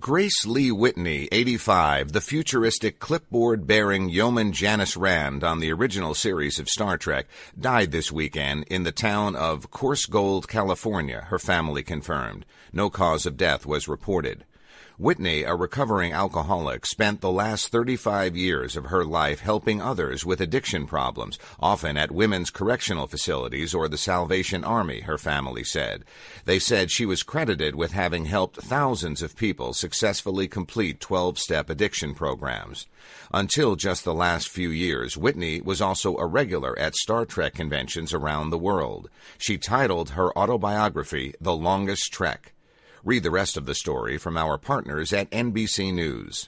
Grace Lee Whitney, 85, the futuristic clipboard-bearing yeoman Janice Rand on the original series of Star Trek, died this weekend in the town of Coarse Gold, California, her family confirmed. No cause of death was reported. Whitney, a recovering alcoholic, spent the last 35 years of her life helping others with addiction problems, often at women's correctional facilities or the Salvation Army, her family said. They said she was credited with having helped thousands of people successfully complete 12-step addiction programs. Until just the last few years, Whitney was also a regular at Star Trek conventions around the world. She titled her autobiography, The Longest Trek. Read the rest of the story from our partners at NBC News.